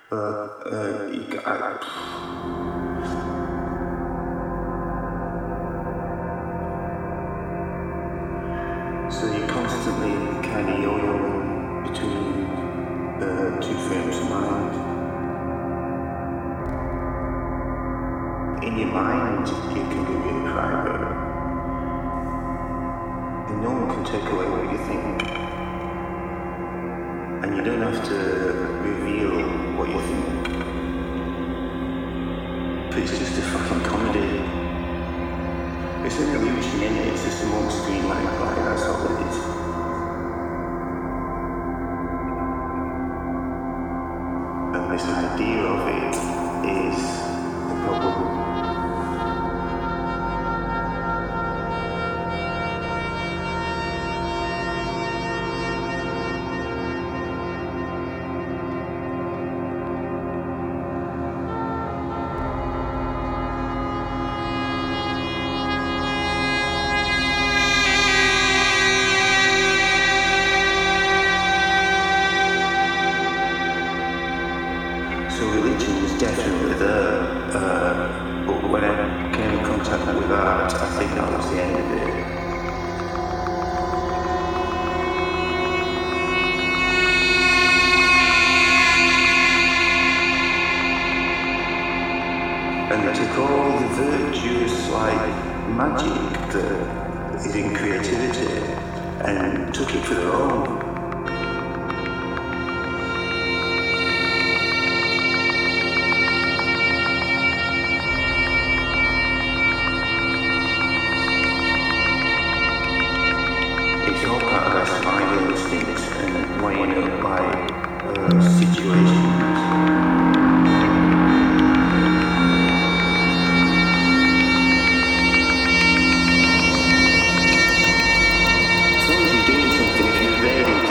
So you're constantly kind of yo-yoing between two frames of mind. In your mind, you can be really private, and no one can take away what you think, and you don't have to reveal what you think. But it's just a fucking comedy. It's an illusion, in it? It's just a more streamlined life, that's all it is. And this idea of it is the problem. So religion is definitely there, but when I came in contact with art, I think that was the end of it. And took all the virtuous, magic that is in creativity and took it for their own. It's all part of our survival instincts and weighing up by situations. As long as you're doing something, if you're evading